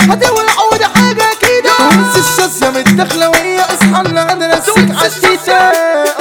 هتولع وده حاجة كده. انسى الشاذية من الدخلوية، اصحى لنا ندرسك عالتيتا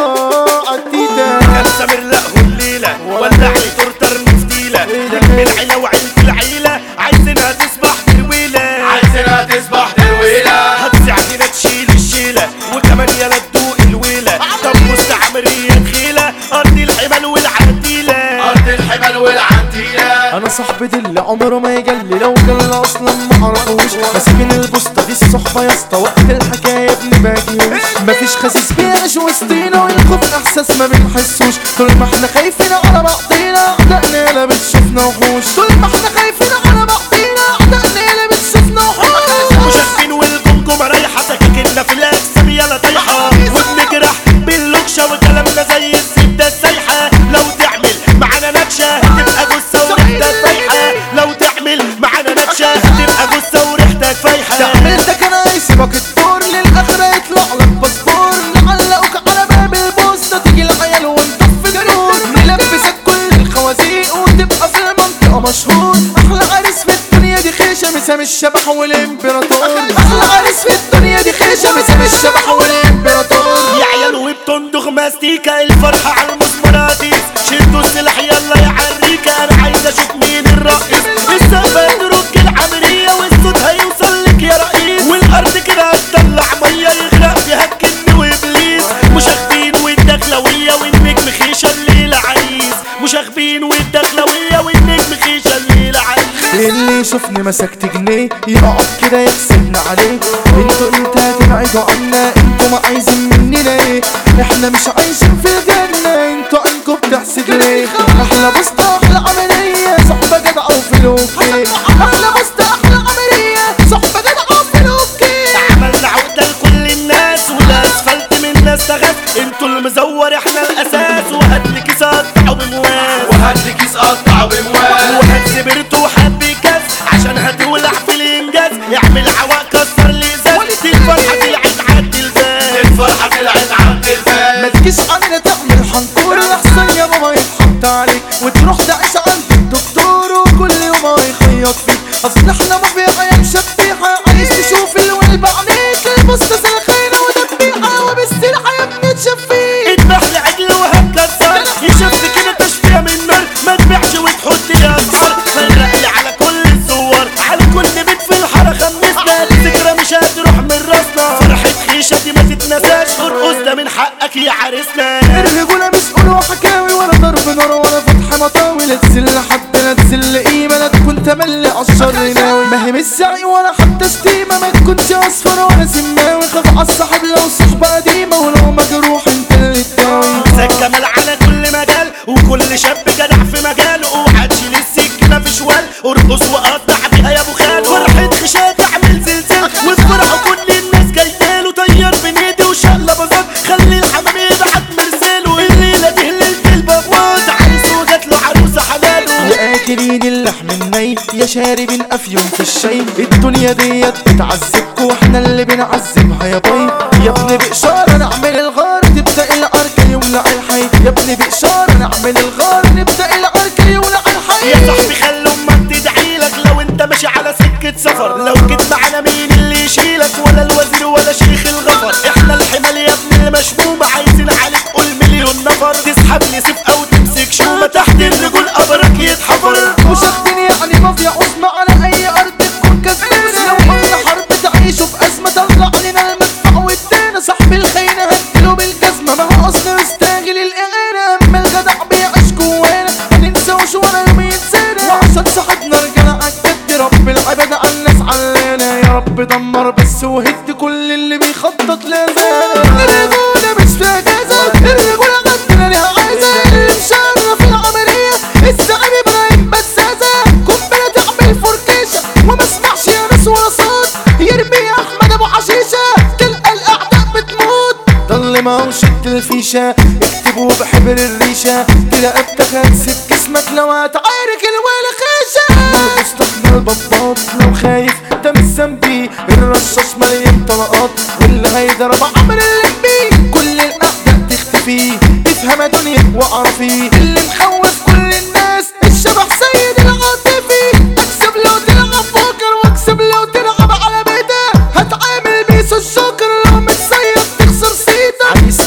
عالتيتا. كان سامر لقه الليلة ولعني تورتر مفتيلة، نجم العيلة وعيلة العيلة عايزينها تصبح درويلة، عايزينها تصبح درويلة. هتساعدنا تشيل الشيلة وكمان يلا تدوق الويلة. طب مستعمرية تخيلة أرض الحمل والعديلة، أرض الحمل والعنتيلة. انا صاحبي دي اللي عمره ما يجلي، لو جل اصلا ما عرفوش. ماسكين البوسطة دي الصحبة يا اسطى، وقت الحكاية ابن باجيوش. مفيش خسيس بيعيش وسطينا، والخوف احساس ما بنحسوش. طول ما احنا خايفين على بعضينا اعدائنا لا بتشوفنا وحوش. طول ما احنا خايفين على بعضينا اعدائنا لا بتشوفنا وحوش. مشاكين والجمجمة رايحة سكاكيننا في الأجسام يلا طايحة، وبنجرح باللوكشة وكلامنا زي الزبدة السايحة. لو تعمل معانا نكشة هتبقى جثة وريحتك فايحة، لو تعمل معانا نكشة هتبقى جثة وريحتك فايحة. تعملتك انا يسيبك الدور للاخرة يطلع لك باسبور، نعلقك على باب البوسطة تيجي العيال ونطفي النور. نلبسك كل الخوازيق وتبقى في المنطقة مشهور. احلى عريس في الدنيا دي خيشة مسام الشبح والامبراطور. احلى عريس في الدنيا دي خيشة مسام الشبح والامبراطور. يا عيال وبتندغ ماستيكا الفرحة على المسمراتيس، شدوا السلاح يلا يا عريكة انا عايز اشوف مين الرئيس. السقفة ترك العملية والصوت هيوصل لك يا رئيس، والارض كده هتطلع مية يغرق فيها الجن وابليس. مشاغبين والدخلوية والنجم خيشة الليلة عريس، مشاغبين والدخلوية والنجم خيشة الليلة عريس. اللي يشوفني مسكت جنيه يقعد كده يحسدنا عليه. انتوا هتبعدوا عنا، انتوا ما عايزين مننا ايه؟ احنا مش عايشين في الجنة، انتوا عنكم بتحسد ليه؟ احلى بسطة احلى عملية صحبة جدعة وفلوكي. احلى بسطة احلى عملية صحبة جدعة وفلوكي. عملنا عقدة لكل الناس والاسفلت من الناس تغاب، انتوا المزور احنا الاساس. وهات لي كيس قطعه بمواس، وهات لي كيس قطعه بمواس. وهات سبرت وحب كاس عشان هتولع في الانجاز. اعمل عواق كسر الازاز، دي الفرحة طلعت عد الفاس، الفرحة طلعت عبد ما الفاس. تجيش علينا تعمل حنكور، الاحسن يا بابا يتحط عليك وتروح تعيش عند الدكتور وكل يوم يخيط فيك. اصل احنا ما في عيال شبيحة عايز تشوف الولب عليك. البسطة سلخينة ودبيحة وبالسرحة يا ابني تشفيك. اذبح لي عجل وهتكسر يشوف كده تشفيه من نار. ما تبيعش وتحط لي اسعار، فرق لي على كل الصور على كل بيت في الحارة خمسنا. الذكرى مش هتروح من راسنا، فرحة خيشة دي ما تتنساش. ارقص ده من حقك يا عريسنا. الرجولة مش قولوا حكاوي ولا ضرب نار ولا فتح مطاوي. لا تزل حد لا تزل قيمة، لا تكون تملي عالشر ناوي. ما هي مش سعي ولا حتى شتيمة، ما تكونش اصفر ولا سماوي. خاف عالصاحب لو صحبة قديمة، ولو مجروح انت اللي تداوي. زي الجمال على كل مجال وكل شاب جدع في مجاله. اوعى تشيل السكينة في شوال، ارقص وقطع بيها يا ابو خال. فرحة خشاة تعمل زلزال وفرحوا كل الناس جاياله. طير بين ايدي وشقلب بزاد، خلي الحمام يبعت مرساله. الليلة دي هللت البابوات، عريس وجات له عروسة حلاله. يا اكلين اللحم الني يا شاربين افيون في الشاي. الدنيا ديت بتعذبكوا واحنا اللي بنعذبها يا باي. يا ابني بإشارة نعمل الغار تبدأ العركة يولع الحي. يا ابني بإشارة نعمل الغار نبدأ العركة يولع الحي. يا صاحبي خلي امك تدعيلك لو انت ماشي على سكة سفر. لو جيت معانا مين اللي يشيلك؟ ولا الوزير ولا شيخ الغفر. احنا الحمال يا ابني المشمومة، عايزين عليك قول مليون نفر. تسحب لي سيف او تمسك شومة، تحت الرجول قبرك يتحفر. مش واخدين يعني مافيا عظمى على اي ارض تكون كسبانة. لو قلنا حرب تعيشوا في ازمة طلع علينا المدفع والدينا. صاحب الخيانة هديله بالجزمة، ما هو اصلا مستاجل الاغانة. اما الجدع بيعيش جوانا مننساوش ولا يوم ينسانا. وعشان صاحبنا رجالة عالجد رب العباد عالناس علانا. يا رب دمر بس وهد كل اللي بيخطط لازانا. الرجولة مش فيها جازة، الرجولة عندنا ليها عايزة. اللي مشرف العملية الزعيم ابراهيم بسازة. قنبلة تعمل فركيشة وما اسمعش يا ناس ولا صوت. يرمي يا احمد ابو حشيشة تلقى الاعداء بتموت. ضل ما وشد الفيشة اكتبوا بحبر الريشة. تلاقيتك هتسيب جسمك لو هتعارك الولا خيشة. مستحمل بطاط لو خايف ده مش ذنبي. الرشاش مليان طلقات واللي هيضرب عمر اللمبي. كل الاعداء تختفي افهم يا دنيا واعرفي. اللي مخوف كل الناس الشبح سيد العاطفي. اكسب لو تلعب بوكر واكسب لو تلعب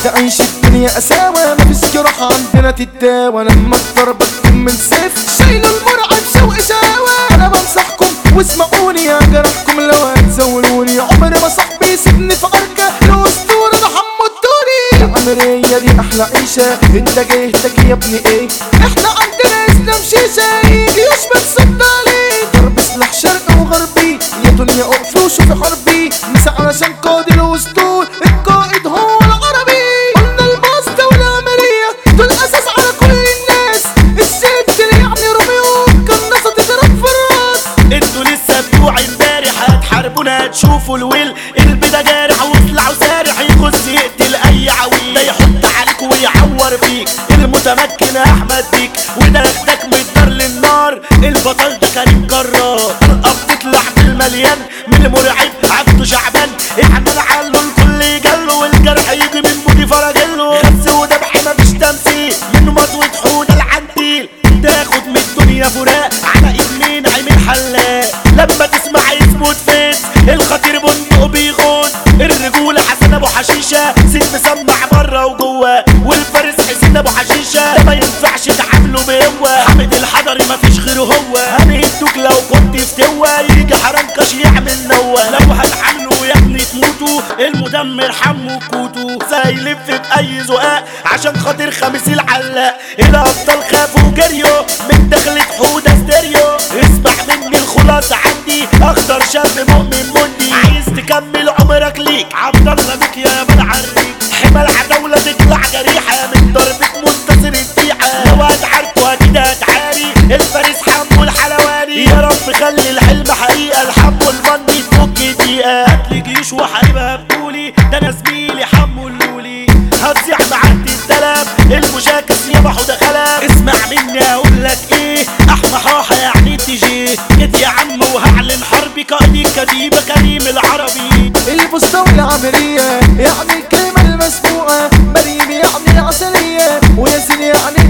تعيش الدنيا قساوة مفيش جراح عندنا تتداوى لما الضرب تكون من سيف شايلوا المرعب شوق شاوة انا بنصحكم واسمعوني يا جرحكم لو هتزولوني عمري ما صاحبي يسيبني في عركة الاسطورة ده حمو الدوري العمرية دي احلى عيشة انت جهتك يا ابني ايه احنا عندنا اسلام شيشة يجي يشبك صد عليه ضرب سلاح شرق وغربي يا دنيا اقفي وشوفي حربي مسا علشان قائد الاسطول القائد هو العربي قلنا الماستا والعملية دول اساس على كل الناس الست اللي يعني روميو كناسة تضرب في الراس انتوا لسه بتوع امبارح هتحاربونا هتشوفوا الويل قلبي ده جارح وسلع وسارح يخش يقتل اي عويل ده يحط عليك ويعور فيك المتمكن احمد بيك وده ياخدك من الدار للنار البطل ده كريم جرار طلقه بتطلع في المليان من المرعب عبده شعبان اعمل عله الكل جله والجرح يجي من بودي فرجله خس ودبح مفيش تمثيل من مطوة حوده العنتيل تاخد من الدنيا فراق على ايد مين عيمين حلاق لما تسمع اسمه تفيد الخطير بندق بيغود الرجولة حسن ابو حشيشة سيد مسمع بره وجوه والفارس حسين ابو حشيشة ده ما ينفعش تعامله بهوة حامد الحضري مفيش غيره هو هنهدوك لو كنت فتوة يجي حرنكش يعمل نوة لو هتعامله يا ابني تموتوا المدمر حمو كوتو سيلف بأي زقاق عشان خاطر خميس العلاق الابطال خافوا وجريوا من دخلة حودة ستيريو اسمع مني الخلاصة عندي اخضر شاب مؤمن مندي عايز تكمل عمرك ليك عبد الله بك يا بالعريك حمال عداولة تطلع جريحة من ضربة منتصر الديعة لو هتعاركوا اكيد هتعاري الفارس حمو الحلواني يا رب خلي الحلم حقيقة الحمو المني تفك دقيقة هاتلي جيش وحاربها بطولي ده انا زميلي حمو اللولي هتزيع معدي الدلب المشاكس يابا حوده خلب اسمع مني اقول لك ايه احمى حاحة يعني تجي جيت يا عم وهعلن حربي قائدي كتيبة كريم العربي البسطة والعملية يعني الكلمة المسبوقة مريم يعني عسلية وياسين يعني